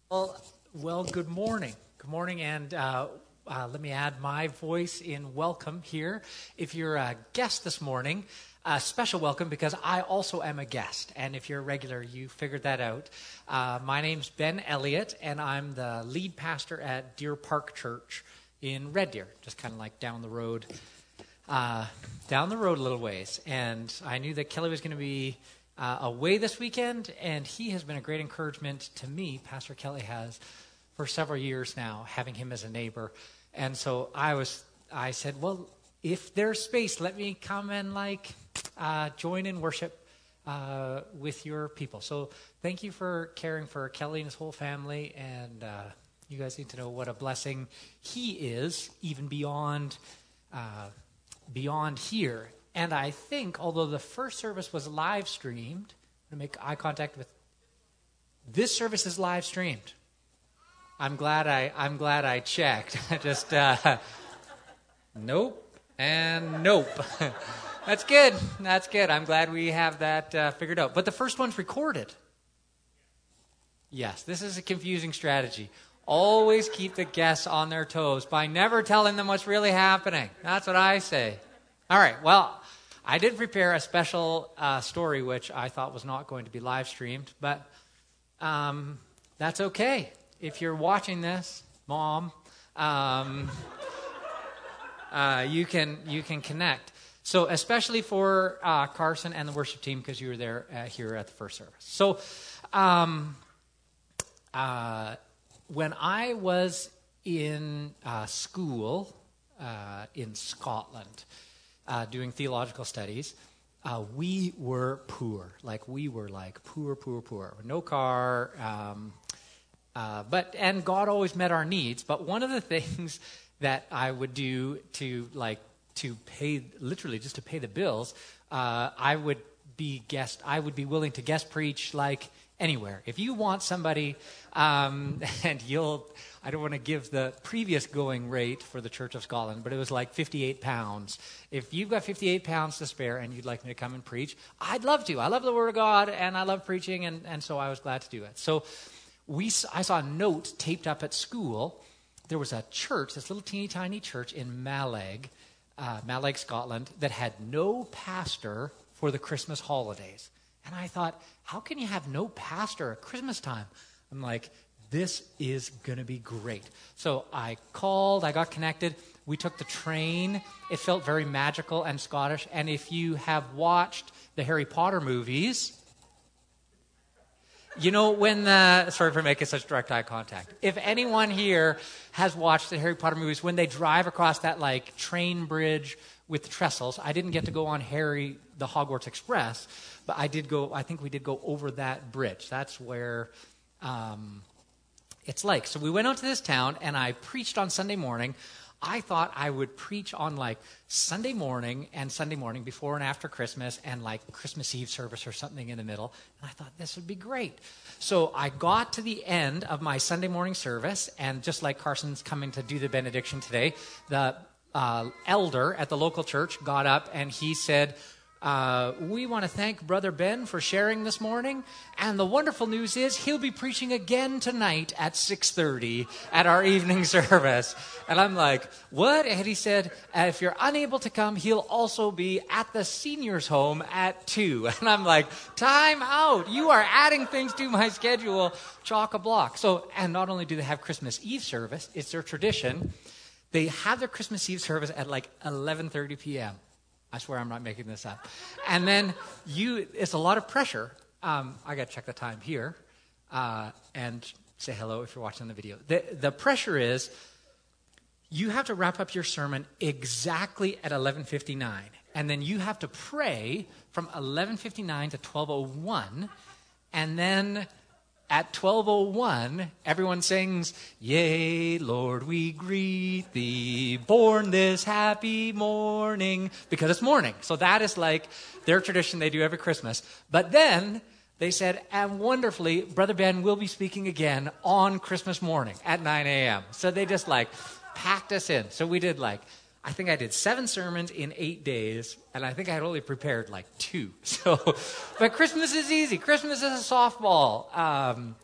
Well, good morning. Good morning, and let me add my voice in welcome here. If you're a guest this morning, a special welcome because I also am a guest. And if you're a regular, you figured that out. My name's Ben Elliott, and I'm the lead pastor at Deer Park Church in Red Deer, just kind of like down the road a little ways. And I knew that Kelly was going to be away this weekend, and he has been a great encouragement to me. Pastor Kelly has for several years now, having him as a neighbor. And so I said, well, if there's space, let me come and join in worship with your people. So thank you for caring for Kelly and his whole family, and you guys need to know what a blessing he is, even beyond here. And I think, although the first service was live streamed, I'm going to make eye contact with this service is live streamed. I'm glad I checked. Just nope and nope. That's good. I'm glad we have that figured out. But the first one's recorded. Yes, this is a confusing strategy. Always keep the guests on their toes by never telling them what's really happening. That's what I say. All right, well, I did prepare a special story, which I thought was not going to be live streamed, but that's okay. If you're watching this, Mom, you can connect. So especially for Carson and the worship team, because you were there here at the first service. So when I was in school in Scotland, doing theological studies, we were poor. We were poor. No car, and God always met our needs. But one of the things that I would do to pay the bills, I would be willing to guest preach anywhere. If you want somebody, I don't want to give the previous going rate for the Church of Scotland, but it was £58. If you've got £58 to spare and you'd like me to come and preach, I'd love to. I love the Word of God, and I love preaching, and so I was glad to do it. So I saw a note taped up at school. There was a church, this little teeny tiny church in Mallaig, Scotland, that had no pastor for the Christmas holidays. And I thought, how can you have no pastor at Christmas time? I'm like, this is going to be great. So I called, I got connected. We took the train. It felt very magical and Scottish. And if you have watched the Harry Potter movies, you know sorry for making such direct eye contact. If anyone here has watched the Harry Potter movies, when they drive across that train bridge with the trestles, I didn't get to go on the Hogwarts Express, but I think we did go over that bridge. That's where it's like. So we went out to this town, and I preached on Sunday morning. I thought I would preach on Sunday morning before and after Christmas, and Christmas Eve service or something in the middle. And I thought this would be great. So I got to the end of my Sunday morning service, and just like Carson's coming to do the benediction today, the elder at the local church got up and he said, we want to thank Brother Ben for sharing this morning, and the wonderful news is he'll be preaching again tonight at 6:30 at our evening service. And I'm like, what? And he said, if you're unable to come, he'll also be at the seniors home at 2. And I'm like, time out. You are adding things to my schedule, chock-a-block. So, and not only do they have Christmas Eve service, it's their tradition. They have their Christmas Eve service at 11:30 p.m. I swear I'm not making this up. And then it's a lot of pressure. I got to check the time here and say hello if you're watching the video. The pressure is you have to wrap up your sermon exactly at 11:59. And then you have to pray from 11:59 to 12:01. And then at 12:01, everyone sings, "Yea, Lord, we greet thee, born this happy morning," because it's morning. So that is their tradition they do every Christmas. But then they said, and wonderfully, Brother Ben will be speaking again on Christmas morning at 9 a.m. So they just packed us in. So we did I think I did 7 sermons in 8 days, and I think I had only prepared 2. So, but Christmas is easy. Christmas is a softball.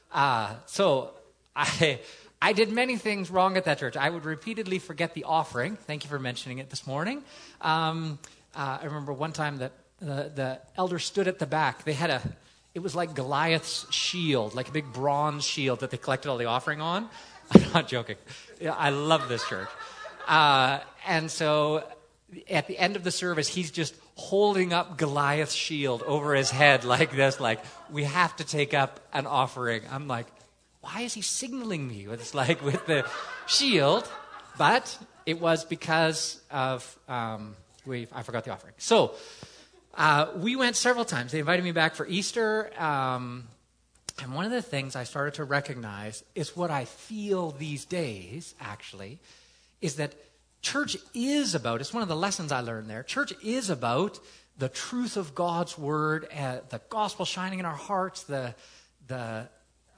So I did many things wrong at that church. I would repeatedly forget the offering. Thank you for mentioning it this morning. I remember one time that the elder stood at the back. It was like Goliath's shield, like a big bronze shield that they collected all the offering on. I'm not joking. Yeah, I love this church. And so at the end of the service, he's just holding up Goliath's shield over his head like this, like, we have to take up an offering. I'm like, why is he signaling me with the shield? But it was because of, I forgot the offering. So we went several times. They invited me back for Easter. And one of the things I started to recognize is what I feel these days, actually, is that church is about, it's one of the lessons I learned there, church is about the truth of God's word, the gospel shining in our hearts, us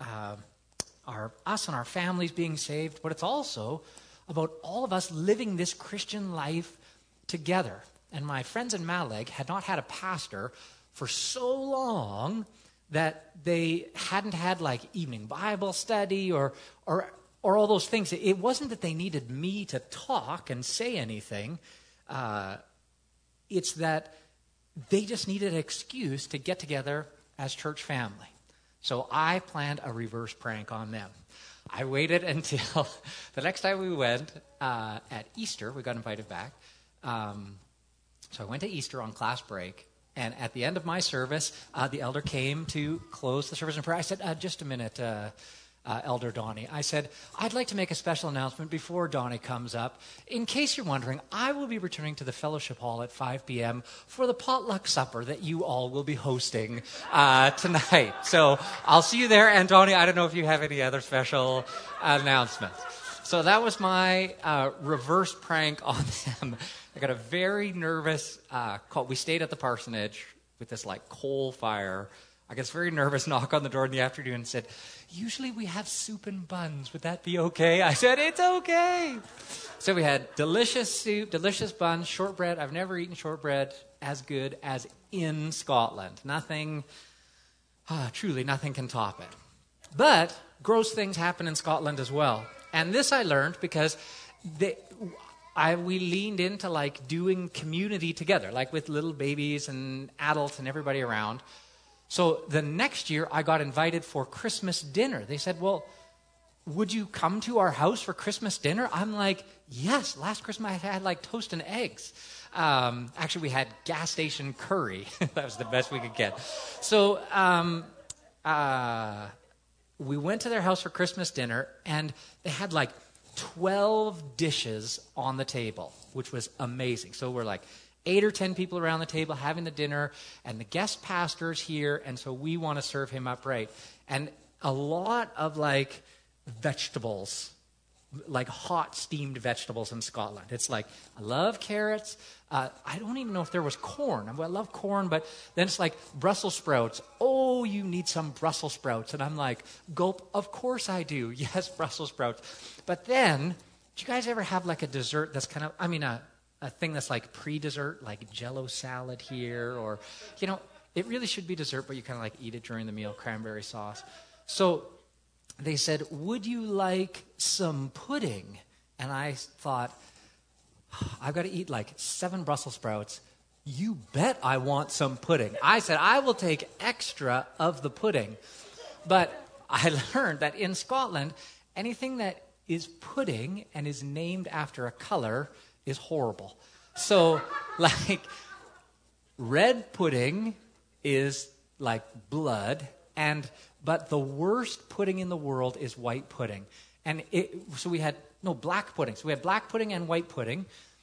and our families being saved, but it's also about all of us living this Christian life together. And my friends in Maleg had not had a pastor for so long that they hadn't had like evening Bible study or all those things. It wasn't that they needed me to talk and say anything. It's that they just needed an excuse to get together as church family. So I planned a reverse prank on them. I waited until the next time we went at Easter. We got invited back. So I went to Easter on class break. And at the end of my service, the elder came to close the service in prayer. I said, just a minute, Elder Donnie. I said, I'd like to make a special announcement before Donnie comes up. In case you're wondering, I will be returning to the fellowship hall at 5 p.m. for the potluck supper that you all will be hosting tonight. So I'll see you there. And Donnie, I don't know if you have any other special announcements. So that was my reverse prank on them. I got a very nervous call. We stayed at the parsonage with this like coal fire. I got this very nervous knock on the door in the afternoon and said, usually we have soup and buns. Would that be okay? I said, it's okay. So we had delicious soup, delicious buns, shortbread. I've never eaten shortbread as good as in Scotland. Truly nothing can top it. But gross things happen in Scotland as well. And this I learned because we leaned into like doing community together, like with little babies and adults and everybody around. So the next year I got invited for Christmas dinner. They said, well, would you come to our house for Christmas dinner? I'm like, yes. Last Christmas I had like toast and eggs. Actually, we had gas station curry. That was the best we could get. So we went to their house for Christmas dinner, and they had like 12 dishes on the table, which was amazing. So we're like 8 or 10 people around the table having the dinner, and the guest pastor's here, and so we want to serve him up right. And a lot of like vegetables, like hot steamed vegetables in Scotland. It's like, I love carrots. I don't even know if there was corn. I love corn, but then it's like Brussels sprouts. Oh, you need some Brussels sprouts. And I'm like, gulp, of course I do. Yes, Brussels sprouts. But then, do you guys ever have like a dessert that's kind of, a thing that's like pre-dessert, like Jell-O salad here, or, it really should be dessert, but you kind of like eat it during the meal, cranberry sauce. So they said, would you like some pudding? And I thought, I've got to eat like 7 Brussels sprouts. You bet I want some pudding. I said, I will take extra of the pudding. But I learned that in Scotland, anything that is pudding and is named after a color is horrible. So, like, red pudding is like blood, but the worst pudding in the world is white pudding. And so we had black pudding. So we had black pudding and white pudding.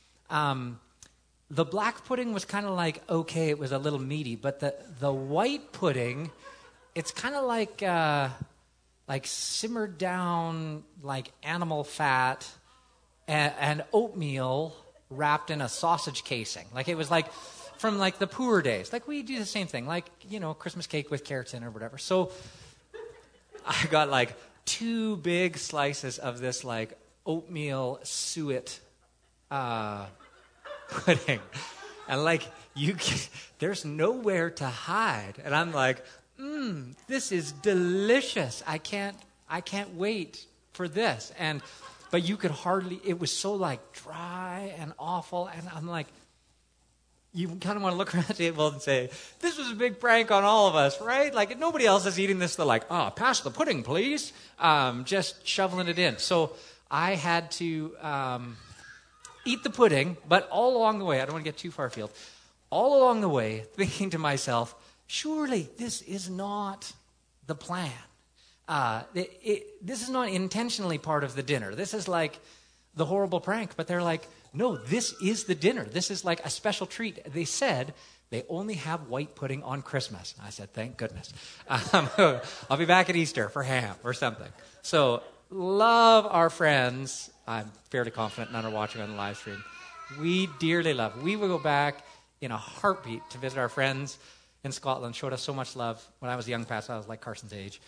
The black pudding was kind of like, okay, it was a little meaty, but the white pudding, it's kind of like simmered down like animal fat and oatmeal wrapped in a sausage casing. Like it was like from like the poor days. Like we do the same thing, like, Christmas cake with carrots in or whatever. So I got like 2 big slices of this like oatmeal suet pudding. And like there's nowhere to hide. And I'm like, this is delicious. I can't wait for this. But you could hardly, it was so like dry and awful. And I'm like, you kind of want to look around the table and say, this was a big prank on all of us, right? Like nobody else is eating this. They're like, pass the pudding, please. Just shoveling it in. So I had to eat the pudding, but all along the way, I don't want to get too far afield, all along the way, thinking to myself, surely this is not the plan. This is not intentionally part of the dinner. This is like the horrible prank. But they're like, no, this is the dinner. This is like a special treat. They said they only have white pudding on Christmas. I said, thank goodness. I'll be back at Easter for ham or something. So love our friends. I'm fairly confident none are watching on the live stream. We dearly love. We will go back in a heartbeat to visit our friends in Scotland. Showed us so much love. When I was a young pastor, I was like Carson's age.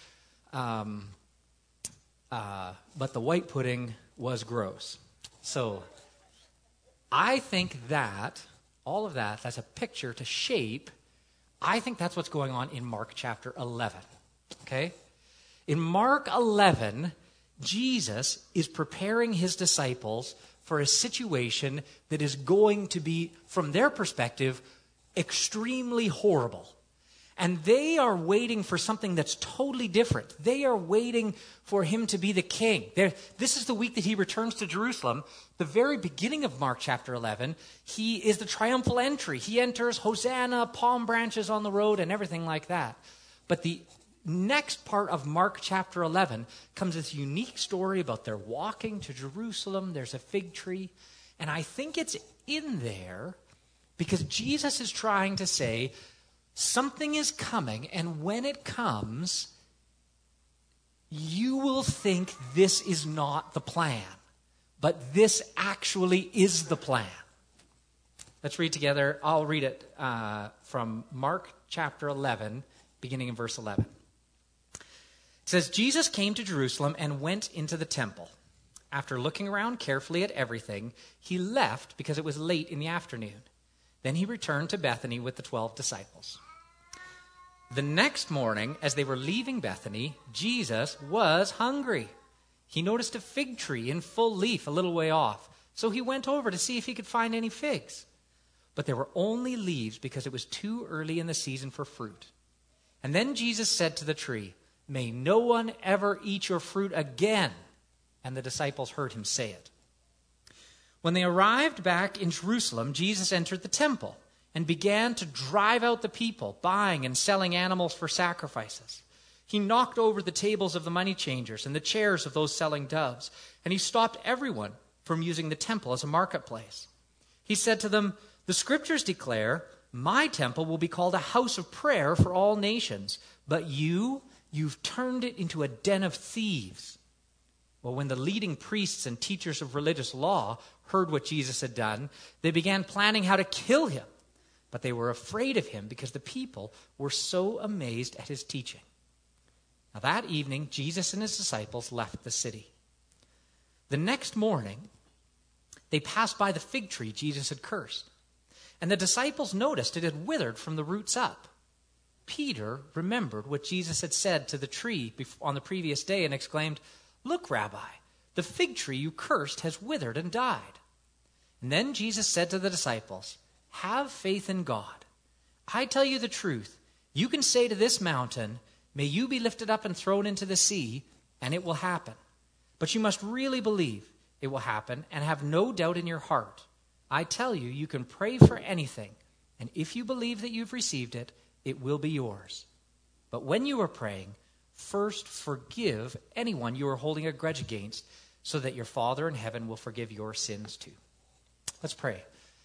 But the white pudding was gross. So I think that all of that's a picture to shape. I think that's what's going on in Mark chapter 11. Okay? In Mark 11, Jesus is preparing his disciples for a situation that is going to be, from their perspective, extremely horrible. And they are waiting for something that's totally different. They are waiting for him to be the king. This is the week that he returns to Jerusalem. The very beginning of Mark chapter 11, he is the triumphal entry. He enters, Hosanna, palm branches on the road, and everything like that. But the next part of Mark chapter 11 comes this unique story about their walking to Jerusalem. There's a fig tree. And I think it's in there because Jesus is trying to say, something is coming, and when it comes, you will think this is not the plan, but this actually is the plan. Let's read together. I'll read it from Mark chapter 11, beginning in verse 11. It says, Jesus came to Jerusalem and went into the temple. After looking around carefully at everything, he left because it was late in the afternoon. Then he returned to Bethany with the 12 disciples. The next morning, as they were leaving Bethany, Jesus was hungry. He noticed a fig tree in full leaf a little way off, so he went over to see if he could find any figs. But there were only leaves because it was too early in the season for fruit. And then Jesus said to the tree, "May no one ever eat your fruit again." And the disciples heard him say it. When they arrived back in Jerusalem, Jesus entered the temple and began to drive out the people, buying and selling animals for sacrifices. He knocked over the tables of the money changers and the chairs of those selling doves, and he stopped everyone from using the temple as a marketplace. He said to them, "The scriptures declare, my temple will be called a house of prayer for all nations, but you've turned it into a den of thieves." Well, when the leading priests and teachers of religious law heard what Jesus had done, they began planning how to kill him. But they were afraid of him because the people were so amazed at his teaching. Now that evening, Jesus and his disciples left the city. The next morning, they passed by the fig tree Jesus had cursed. And the disciples noticed it had withered from the roots up. Peter remembered what Jesus had said to the tree on the previous day and exclaimed, "Look, Rabbi, the fig tree you cursed has withered and died." And then Jesus said to the disciples, "Have faith in God. I tell you the truth. You can say to this mountain, 'May you be lifted up and thrown into the sea,' and it will happen. But you must really believe it will happen and have no doubt in your heart. I tell you, you can pray for anything, and if you believe that you've received it, it will be yours. But when you are praying, first forgive anyone you are holding a grudge against, so that your Father in heaven will forgive your sins too." Let's pray.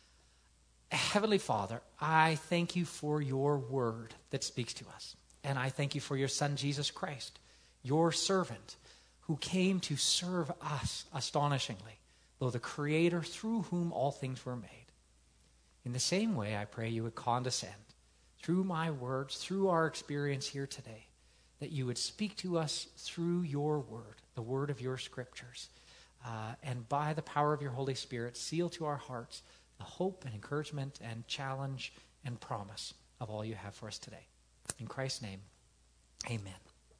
Heavenly Father, I thank you for your word that speaks to us. And I thank you for your Son, Jesus Christ, your servant, who came to serve us astonishingly, though the Creator through whom all things were made. In the same way, I pray you would condescend through my words, through our experience here today, that you would speak to us through your word, the word of your scriptures, and by the power of your Holy Spirit, seal to our hearts the hope and encouragement and challenge and promise of all you have for us today. In Christ's name, Amen.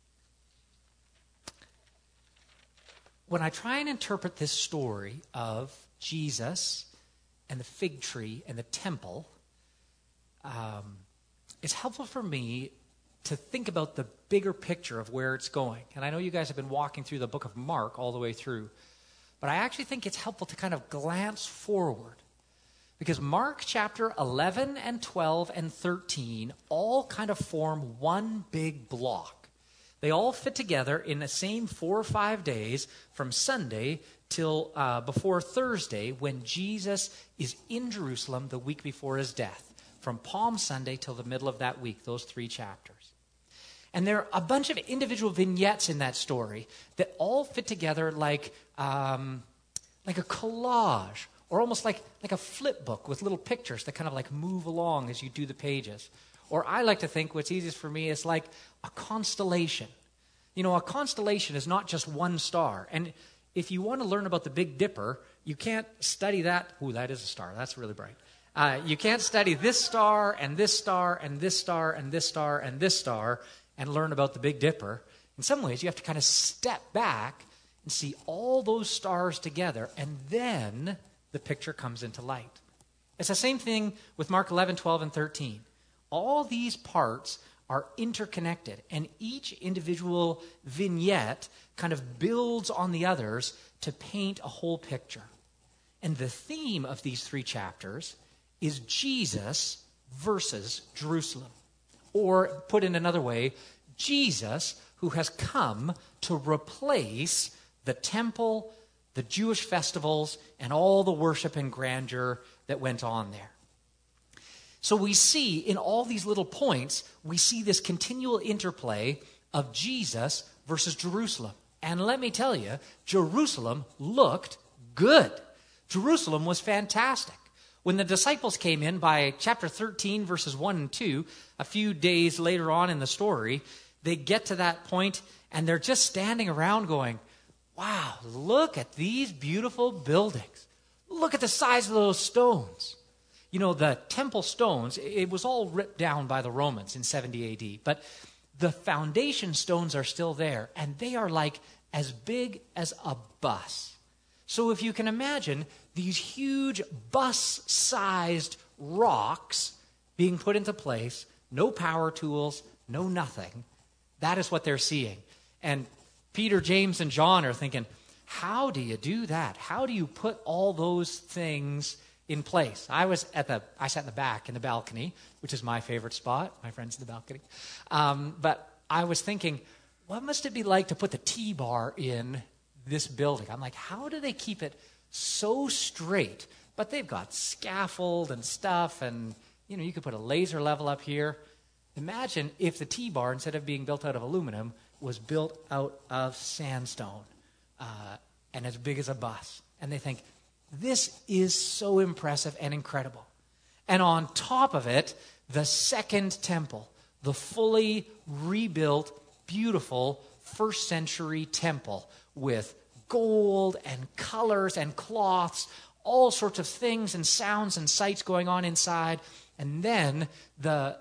When I try and interpret this story of Jesus and the fig tree and the temple, it's helpful for me to think about the bigger picture of where it's going. And I know you guys have been walking through the book of Mark all the way through, but I actually think it's helpful to kind of glance forward, because Mark chapter 11 and 12 and 13 all kind of form one big block. They all fit together in the same 4 or 5 days from Sunday till before Thursday, when Jesus is in Jerusalem the week before his death. From Palm Sunday till the middle of that week, those 3 chapters. And there are a bunch of individual vignettes in that story that all fit together like a collage, or almost like a flip book with little pictures that kind of like move along as you do the pages. Or I like to think what's easiest for me is like a constellation. You know, a constellation is not just one star. And if you want to learn about the Big Dipper, you can't study that. Ooh, that is a star. That's really bright. You can't study this star and this star and this star and this star and this star and learn about the Big Dipper. In some ways, you have to kind of step back and see all those stars together, and then the picture comes into light. It's the same thing with Mark 11, 12, and 13. All these parts are interconnected, and each individual vignette kind of builds on the others to paint a whole picture. And the theme of these 3 chapters is Jesus versus Jerusalem. Or, put in another way, Jesus who has come to replace the temple, the Jewish festivals, and all the worship and grandeur that went on there. So we see in all these little points, we see this continual interplay of Jesus versus Jerusalem. And let me tell you, Jerusalem looked good. Jerusalem was fantastic. When the disciples came in by chapter 13, verses 1 and 2, a few days later on in the story, they get to that point and they're just standing around going, wow, look at these beautiful buildings. Look at the size of those stones. You know, the temple stones, it was all ripped down by the Romans in 70 AD, but the foundation stones are still there, and they are like as big as a bus. So if you can imagine these huge bus-sized rocks being put into place, no power tools, no nothing, that is what they're seeing. And Peter, James, and John are thinking, how do you do that? How do you put all those things in place? I sat in the back in the balcony, which is my favorite spot. My friend's in the balcony. But I was thinking, what must it be like to put the T-bar in this building? I'm like, how do they keep it so straight? But they've got scaffold and stuff, and you could put a laser level up here. Imagine if the T-bar, instead of being built out of aluminum, was built out of sandstone and as big as a bus. And they think, this is so impressive and incredible. And on top of it, the second temple, the fully rebuilt, beautiful first century temple with gold and colors and cloths, all sorts of things and sounds and sights going on inside. And then the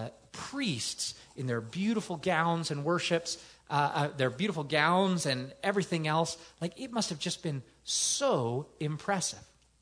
priests in their beautiful gowns and worships, their beautiful gowns and everything else, like it must have just been so impressive.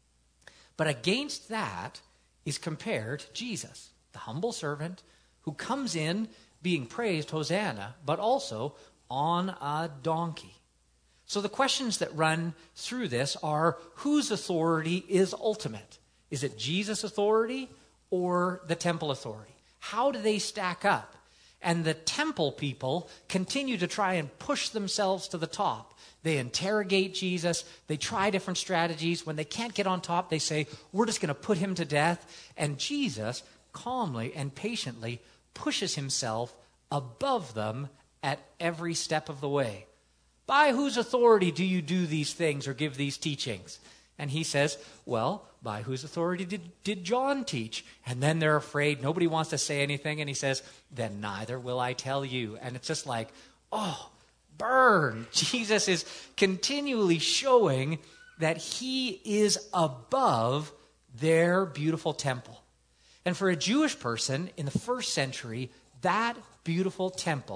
But against that is compared Jesus, the humble servant who comes in being praised, Hosanna, but also on a donkey. So the questions that run through this are, whose authority is ultimate? Is it Jesus' authority or the temple authority? How do they stack up? And the temple people continue to try and push themselves to the top. They interrogate Jesus. They try different strategies. When they can't get on top, they say, we're just going to put him to death. And Jesus calmly and patiently pushes himself above them at every step of the way. By whose authority do you do these things or give these teachings? And he says, well, by whose authority did John teach? And then they're afraid. Nobody wants to say anything. And he says, then neither will I tell you. And it's just like, oh, burn. Jesus is continually showing that he is above their beautiful temple. And for a Jewish person in the first century, that beautiful temple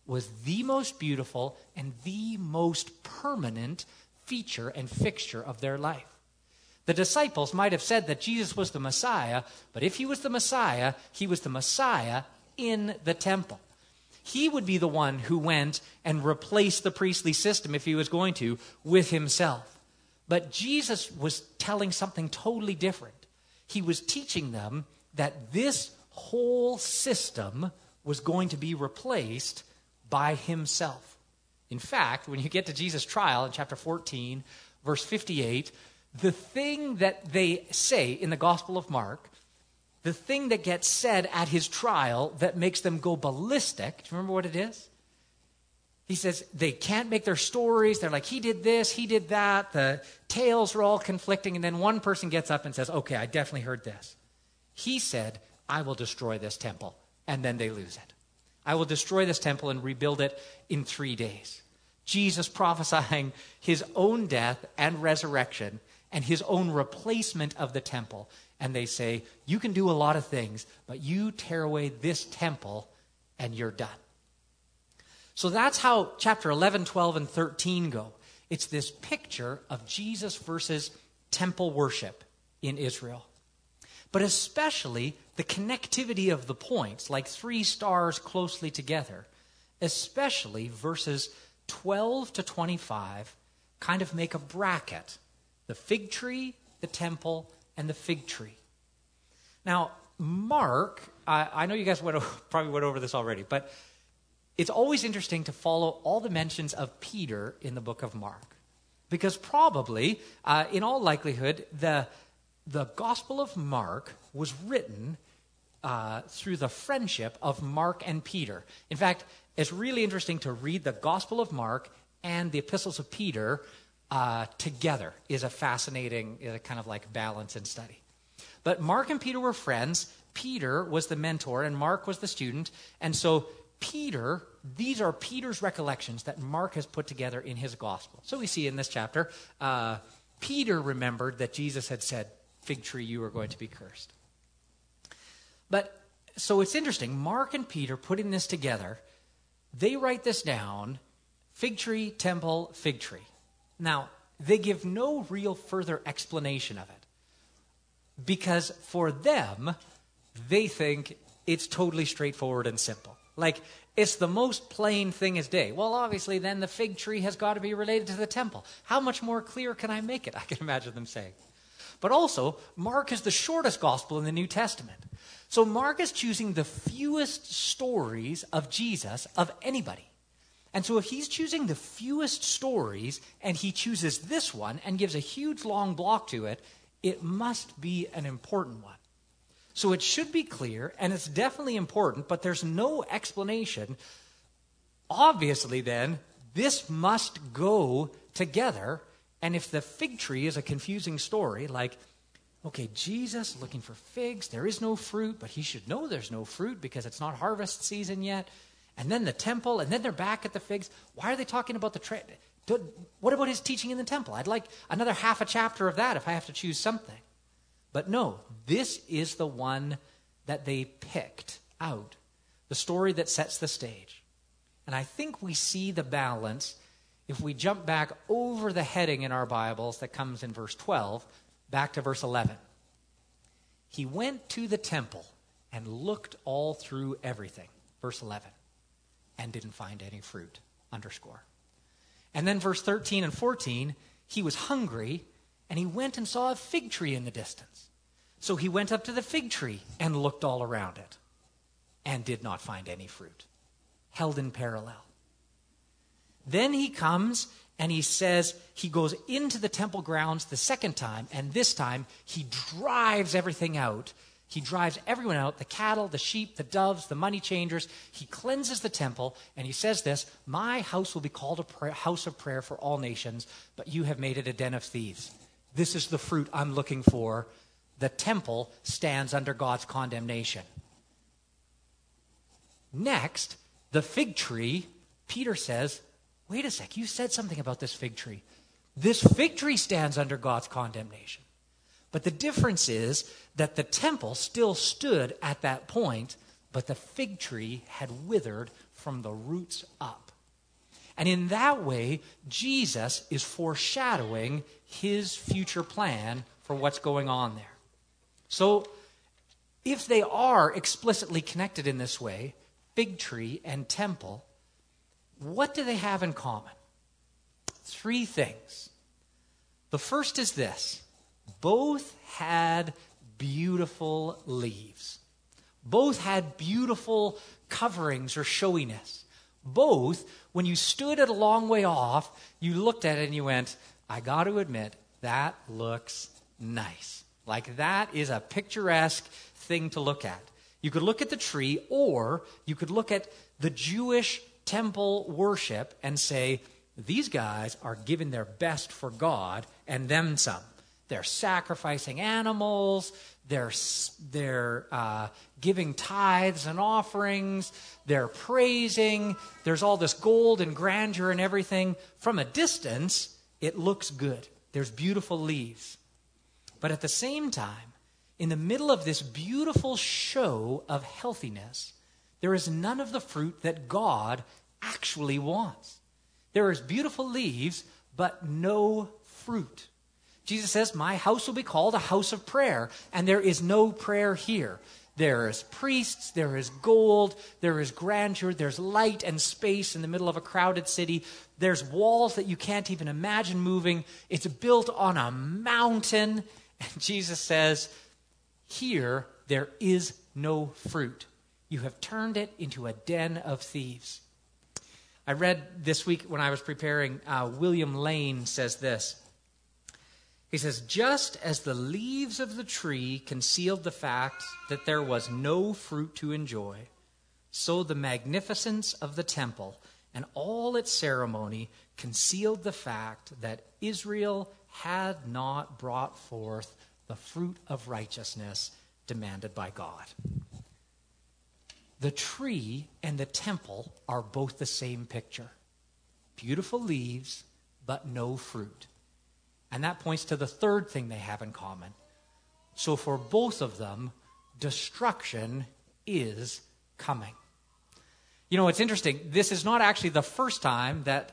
was the most beautiful and the most permanent feature and fixture of their life. The disciples might have said that Jesus was the Messiah, but if he was the Messiah, he was the Messiah in the temple. He would be the one who went and replaced the priestly system, if he was going to, with himself. But Jesus was telling something totally different. He was teaching them that this whole system was going to be replaced by himself. In fact, when you get to Jesus' trial in chapter 14, verse 58, the thing that they say in the Gospel of Mark, the thing that gets said at his trial that makes them go ballistic, do you remember what it is? He says they can't make their stories. They're like, he did this, he did that. The tales are all conflicting. And then one person gets up and says, okay, I definitely heard this. He said, I will destroy this temple. And then they lose it. I will destroy this temple and rebuild it in 3 days. Jesus prophesying his own death and resurrection and his own replacement of the temple. And they say, you can do a lot of things, but you tear away this temple and you're done. So that's how chapter 11, 12, and 13 go. It's this picture of Jesus versus temple worship in Israel. But especially the connectivity of the points, like 3 stars closely together, especially verses 12 to 25, kind of make a bracket. The fig tree, the temple, and the fig tree. Now, Mark, I know you guys probably went over this already, but it's always interesting to follow all the mentions of Peter in the book of Mark. Because probably, in all likelihood, the Gospel of Mark was written through the friendship of Mark and Peter. In fact, it's really interesting to read the Gospel of Mark and the epistles of Peter together. Is a fascinating kind of like balance and study. But Mark and Peter were friends. Peter was the mentor and Mark was the student. And so Peter, these are Peter's recollections that Mark has put together in his gospel. So we see in this chapter, Peter remembered that Jesus had said, fig tree, you are going to be cursed. But so it's interesting, Mark and Peter putting this together, they write this down, fig tree, temple, fig tree. Now, they give no real further explanation of it. Because for them, they think it's totally straightforward and simple. Like, it's the most plain thing as day. Well, obviously, then the fig tree has got to be related to the temple. How much more clear can I make it? I can imagine them saying. But also, Mark is the shortest gospel in the New Testament. So Mark is choosing the fewest stories of Jesus of anybody. And so if he's choosing the fewest stories and he chooses this one and gives a huge long block to it, it must be an important one. So it should be clear, and it's definitely important, but there's no explanation. Obviously, then, this must go together. And if the fig tree is a confusing story, like, okay, Jesus looking for figs, there is no fruit, but he should know there's no fruit because it's not harvest season yet. And then the temple, and then they're back at the figs. Why are they talking about what about his teaching in the temple? I'd like another half a chapter of that if I have to choose something. But no, this is the one that they picked out, the story that sets the stage. And I think we see the balance if we jump back over the heading in our Bibles that comes in verse 12, back to verse 11. He went to the temple and looked all through everything, verse 11, and didn't find any fruit, underscore. And then verse 13 and 14, he was hungry, and he went and saw a fig tree in the distance. So he went up to the fig tree and looked all around it and did not find any fruit. Held in parallel. Then he comes and he says he goes into the temple grounds the second time, and this time he drives everything out. He drives everyone out, the cattle, the sheep, the doves, the money changers. He cleanses the temple, and he says this, my house will be called a house of prayer for all nations, but you have made it a den of thieves. This is the fruit I'm looking for. The temple stands under God's condemnation. Next, the fig tree, Peter says, wait a sec, you said something about this fig tree. This fig tree stands under God's condemnation. But the difference is that the temple still stood at that point, but the fig tree had withered from the roots up. And in that way, Jesus is foreshadowing his future plan for what's going on there. So, if they are explicitly connected in this way, fig tree and temple, what do they have in common? 3 things. The first is this: both had beautiful leaves. Both had beautiful coverings or showiness. Both, when you stood at a long way off, you looked at it and you went, I got to admit, that looks nice. Like, that is a picturesque thing to look at. You could look at the tree, or you could look at the Jewish temple worship and say, these guys are giving their best for God and then some. They're sacrificing animals, they're giving tithes and offerings, they're praising, there's all this gold and grandeur and everything. From a distance, it looks good. There's beautiful leaves. But at the same time, in the middle of this beautiful show of healthiness, there is none of the fruit that God actually wants. There is beautiful leaves, but no fruit. Jesus says, my house will be called a house of prayer, and there is no prayer here. There is priests, there is gold, there is grandeur, there's light and space in the middle of a crowded city. There's walls that you can't even imagine moving. It's built on a mountain. And Jesus says, here there is no fruit. You have turned it into a den of thieves. I read this week when I was preparing, William Lane says this. He says, just as the leaves of the tree concealed the fact that there was no fruit to enjoy, so the magnificence of the temple and all its ceremony concealed the fact that Israel had not brought forth the fruit of righteousness demanded by God. The tree and the temple are both the same picture. Beautiful leaves, but no fruit. And that points to the third thing they have in common. So for both of them, destruction is coming. You know, it's interesting. This is not actually the first time that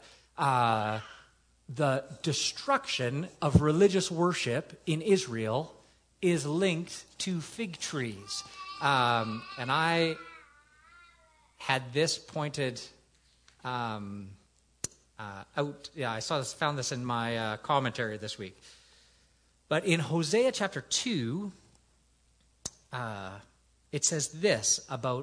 the destruction of religious worship in Israel is linked to fig trees. And I had this pointed out. Yeah, found this in my commentary this week. But in Hosea chapter 2, it says this about,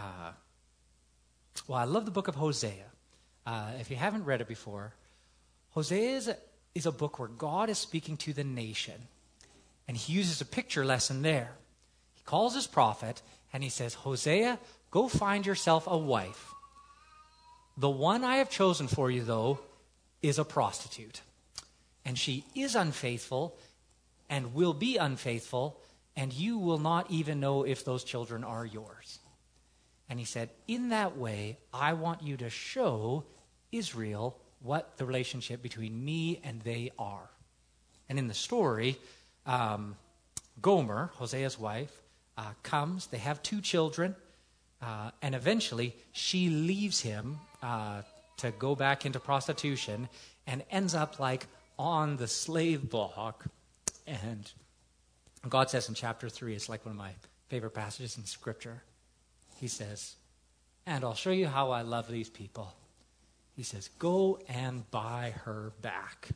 I love the book of Hosea. If you haven't read it before, Hosea is a book where God is speaking to the nation. And he uses a picture lesson there. He calls his prophet and he says, Hosea, go find yourself a wife. The one I have chosen for you, though, is a prostitute. And she is unfaithful and will be unfaithful, and you will not even know if those children are yours. And he said, in that way, I want you to show Israel what the relationship between me and they are. And in the story, Gomer, Hosea's wife, comes. They have 2 children. And eventually, she leaves him to go back into prostitution and ends up like on the slave block. And God says in chapter 3, it's like one of my favorite passages in Scripture. He says, and I'll show you how I love these people. He says, go and buy her back.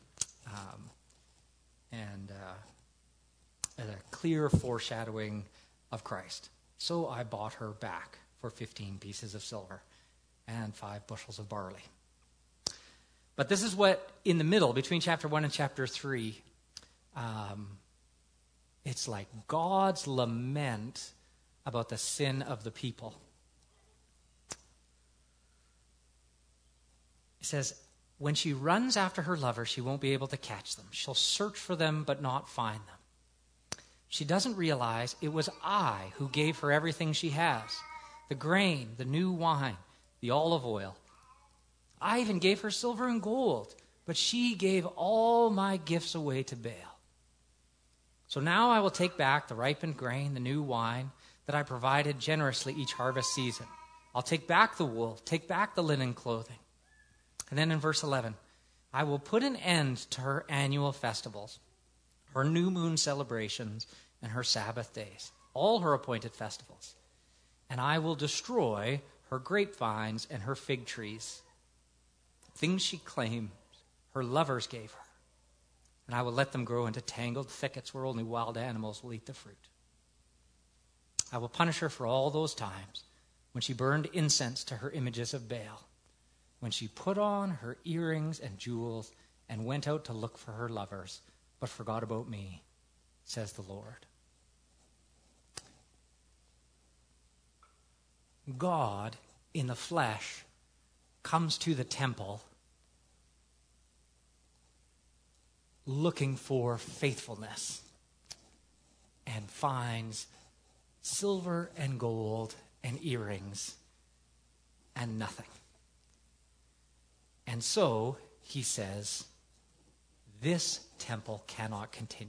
And a clear foreshadowing of Christ. So I bought her back for 15 pieces of silver and 5 bushels of barley. But this is what, in the middle, between chapter 1 and chapter 3, it's like God's lament about the sin of the people. He says, when she runs after her lover, she won't be able to catch them. She'll search for them but not find them. She doesn't realize it was I who gave her everything she has. The grain, the new wine, the olive oil. I even gave her silver and gold, but she gave all my gifts away to Baal. So now I will take back the ripened grain, the new wine that I provided generously each harvest season. I'll take back the wool, take back the linen clothing. And then in verse 11, I will put an end to her annual festivals, her new moon celebrations, and her Sabbath days, all her appointed festivals. And I will destroy her grapevines and her fig trees, things she claimed her lovers gave her. And I will let them grow into tangled thickets where only wild animals will eat the fruit. I will punish her for all those times when she burned incense to her images of Baal, when she put on her earrings and jewels and went out to look for her lovers, but forgot about me, says the Lord. God in the flesh comes to the temple looking for faithfulness and finds silver and gold and earrings and nothing. And so he says, this temple cannot continue.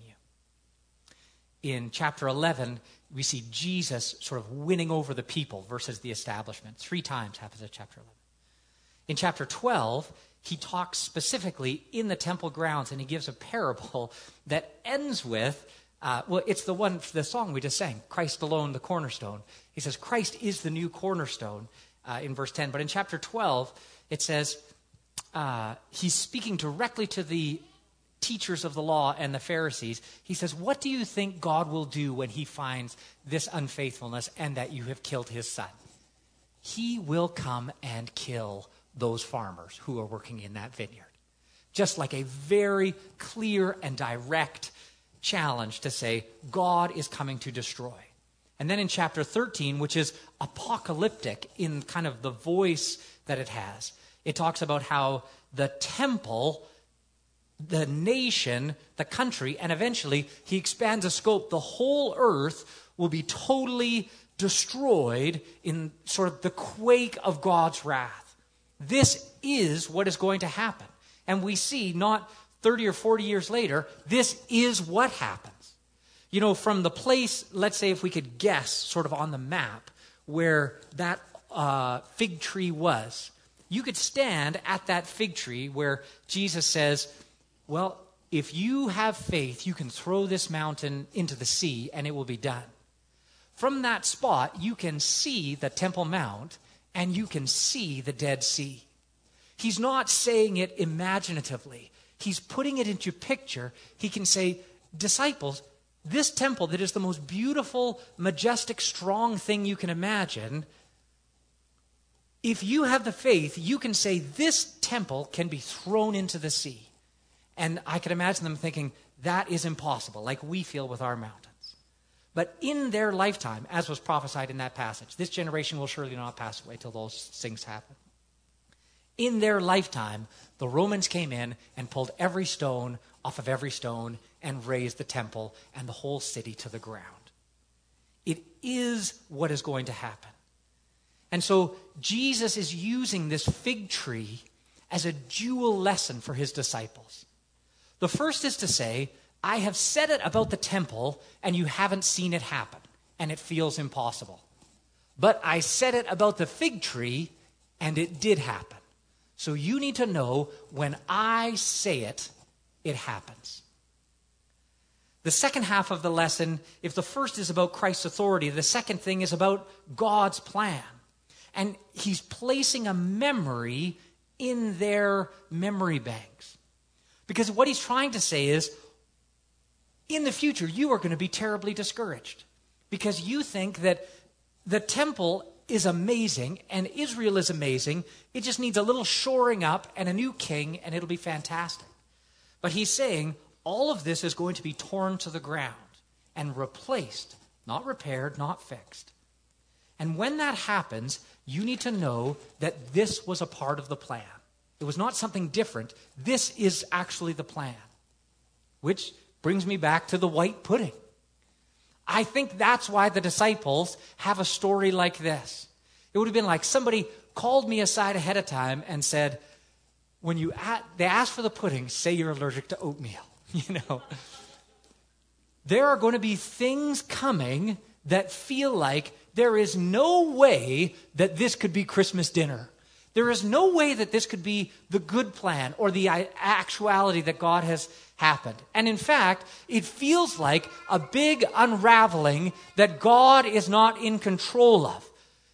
In chapter 11, we see Jesus sort of winning over the people versus the establishment. 3 times happens in chapter 11. In chapter 12, he talks specifically in the temple grounds, and he gives a parable that ends with, it's the song we just sang, Christ alone, the cornerstone. He says, Christ is the new cornerstone in verse 10. But in chapter 12, it says, he's speaking directly to the teachers of the law and the Pharisees. He says, what do you think God will do when he finds this unfaithfulness and that you have killed his son? He will come and kill those farmers who are working in that vineyard. Just like a very clear and direct challenge to say, God is coming to destroy. And then in chapter 13, which is apocalyptic in kind of the voice that it has, it talks about how the temple, the nation, the country, and eventually he expands the scope. The whole earth will be totally destroyed in sort of the quake of God's wrath. This is what is going to happen. And we see not 30 or 40 years later, this is what happens. You know, from the place, let's say if we could guess sort of on the map where that fig tree was, you could stand at that fig tree where Jesus says, well, if you have faith, you can throw this mountain into the sea and it will be done. From that spot, you can see the Temple Mount and you can see the Dead Sea. He's not saying it imaginatively. He's putting it into picture. He can say, disciples, this temple that is the most beautiful, majestic, strong thing you can imagine, if you have the faith, you can say this temple can be thrown into the sea. And I can imagine them thinking, that is impossible, like we feel with our mountains. But in their lifetime, as was prophesied in that passage, this generation will surely not pass away till those things happen. In their lifetime, the Romans came in and pulled every stone off of every stone and razed the temple and the whole city to the ground. It is what is going to happen. And so Jesus is using this fig tree as a dual lesson for his disciples. The first is to say, I have said it about the temple and you haven't seen it happen and it feels impossible. But I said it about the fig tree and it did happen. So you need to know when I say it, it happens. The second half of the lesson, if the first is about Christ's authority, the second thing is about God's plan. And he's placing a memory in their memory banks. Because what he's trying to say is, in the future, you are going to be terribly discouraged. Because you think that the temple is amazing and Israel is amazing. It just needs a little shoring up and a new king and it'll be fantastic. But he's saying all of this is going to be torn to the ground and replaced, not repaired, not fixed. And when that happens, you need to know that this was a part of the plan. It was not something different. This is actually the plan. Which brings me back to the white pudding. I think that's why the disciples have a story like this. It would have been like somebody called me aside ahead of time and said, when they ask for the pudding, say you're allergic to oatmeal. You know, there are going to be things coming that feel like there is no way that this could be Christmas dinner. There is no way that this could be the good plan or the actuality that God has happened. And in fact, it feels like a big unraveling that God is not in control of.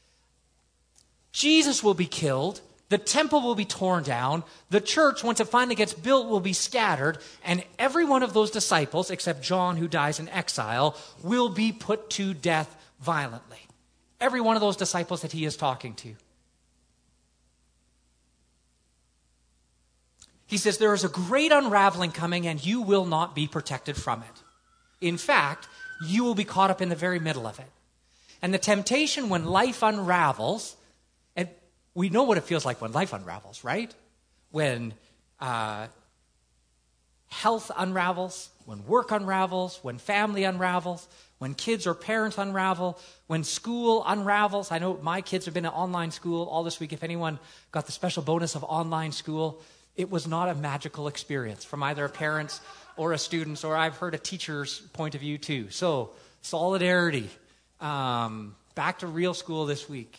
Jesus will be killed. The temple will be torn down. The church, once it finally gets built, will be scattered. And every one of those disciples, except John, who dies in exile, will be put to death violently. Every one of those disciples that he is talking to. He says, there is a great unraveling coming, and you will not be protected from it. In fact, you will be caught up in the very middle of it. And the temptation when life unravels, and we know what it feels like when life unravels, right? When health unravels, when work unravels, when family unravels, when kids or parents unravel, when school unravels. I know my kids have been at online school all this week. If anyone got the special bonus of online school, it was not a magical experience from either a parent's or a student's, or I've heard a teacher's point of view too. So, solidarity. Back to real school this week.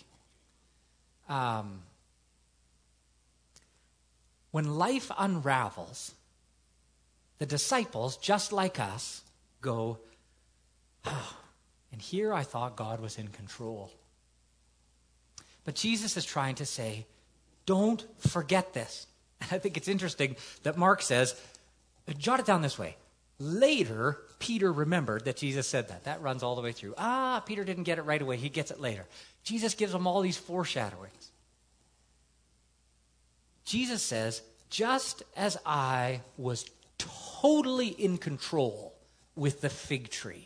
When life unravels, the disciples, just like us, go, oh, and here I thought God was in control. But Jesus is trying to say, don't forget this. And I think it's interesting that Mark says, jot it down this way. Later, Peter remembered that Jesus said that. That runs all the way through. Peter didn't get it right away. He gets it later. Jesus gives them all these foreshadowings. Jesus says, just as I was totally in control with the fig tree,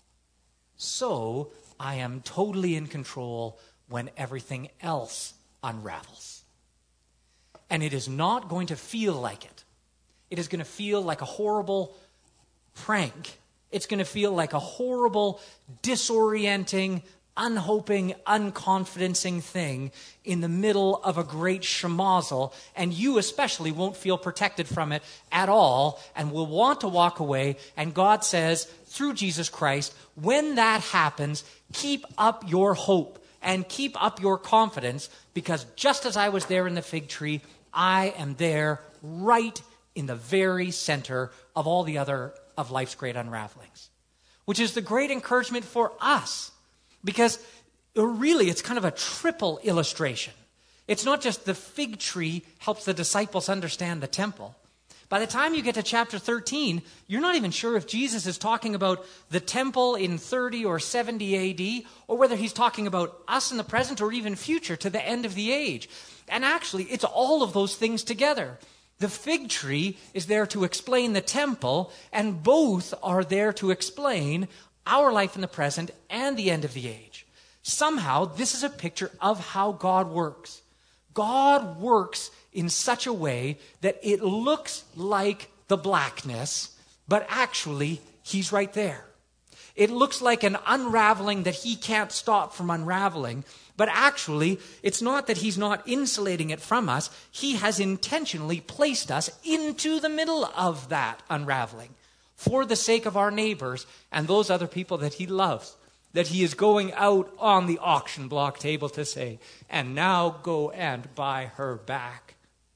so I am totally in control when everything else unravels. And it is not going to feel like it. It is going to feel like a horrible prank. It's going to feel like a horrible, disorienting, unhoping, unconfidencing thing in the middle of a great schmozzle, and you especially won't feel protected from it at all and will want to walk away. And God says, through Jesus Christ, when that happens, keep up your hope and keep up your confidence, because just as I was there in the fig tree, I am there right in the very center of all the other of life's great unravelings, which is the great encouragement for us, because really it's kind of a triple illustration. It's not just the fig tree helps the disciples understand the temple. By the time you get to chapter 13, you're not even sure if Jesus is talking about the temple in 30 or 70 AD, or whether he's talking about us in the present or even future to the end of the age. And actually, it's all of those things together. The fig tree is there to explain the temple, and both are there to explain our life in the present and the end of the age. Somehow, this is a picture of how God works. God works in such a way that it looks like the blackness, but actually, he's right there. It looks like an unraveling that he can't stop from unraveling, but actually, it's not that he's not insulating it from us. He has intentionally placed us into the middle of that unraveling for the sake of our neighbors and those other people that he loves, that he is going out on the auction block table to say, and now go and buy her back.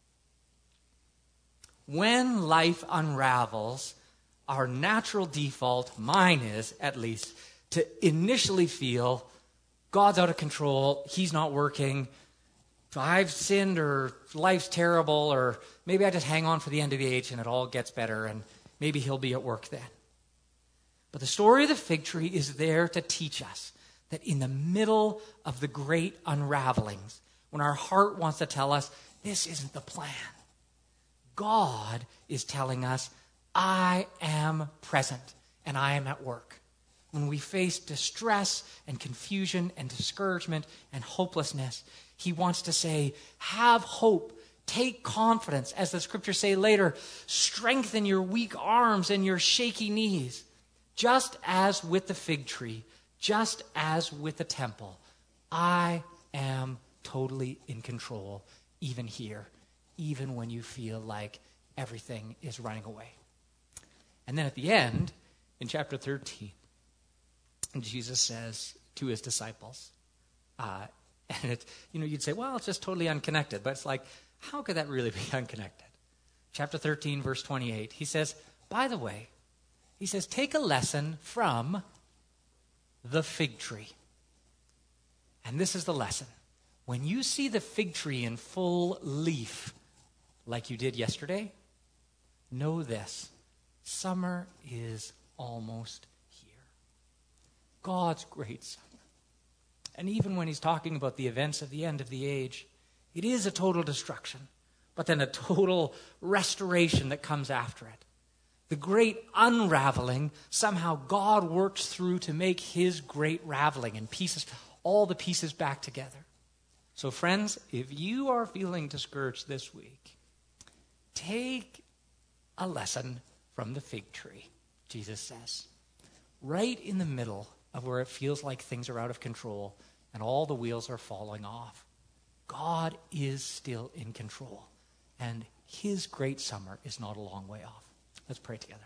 When life unravels, our natural default, mine is at least, to initially feel God's out of control, he's not working, I've sinned, or life's terrible, or maybe I just hang on for the end of the age and it all gets better and maybe he'll be at work then. But the story of the fig tree is there to teach us that in the middle of the great unravelings, when our heart wants to tell us, this isn't the plan, God is telling us, I am present and I am at work. When we face distress and confusion and discouragement and hopelessness, he wants to say, have hope, take confidence. As the scriptures say later, strengthen your weak arms and your shaky knees. Just as with the fig tree, just as with the temple, I am totally in control, even here, even when you feel like everything is running away. And then at the end, in chapter 13, Jesus says to his disciples. And you'd say, well, it's just totally unconnected. But it's like, how could that really be unconnected? Chapter 13, verse 28, he says, by the way, he says, take a lesson from the fig tree. And this is the lesson. When you see the fig tree in full leaf, like you did yesterday, know this: summer is almost here. God's great summer. And even when he's talking about the events of the end of the age, it is a total destruction, but then a total restoration that comes after it. The great unraveling, somehow God works through to make his great raveling and pieces, all the pieces back together. So friends, if you are feeling discouraged this week, take a lesson from the fig tree, Jesus says. Right in the middle of where it feels like things are out of control and all the wheels are falling off, God is still in control, and his great summer is not a long way off. Let's pray together.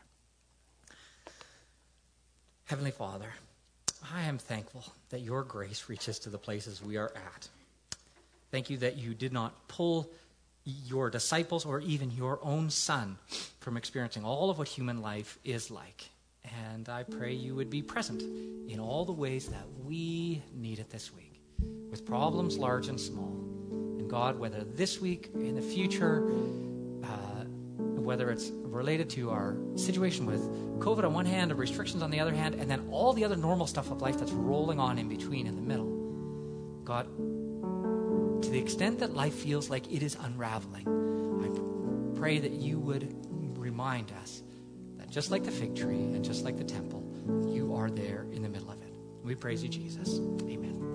Heavenly Father, I am thankful that your grace reaches to the places we are at. Thank you that you did not pull your disciples or even your own son from experiencing all of what human life is like. And I pray you would be present in all the ways that we need it this week, with problems large and small. And God, whether this week, in the future, whether it's related to our situation with COVID on one hand and restrictions on the other hand, and then all the other normal stuff of life that's rolling on in between, in the middle. God, to the extent that life feels like it is unraveling, I pray that you would remind us that just like the fig tree and just like the temple, you are there in the middle of it. We praise you, Jesus. Amen.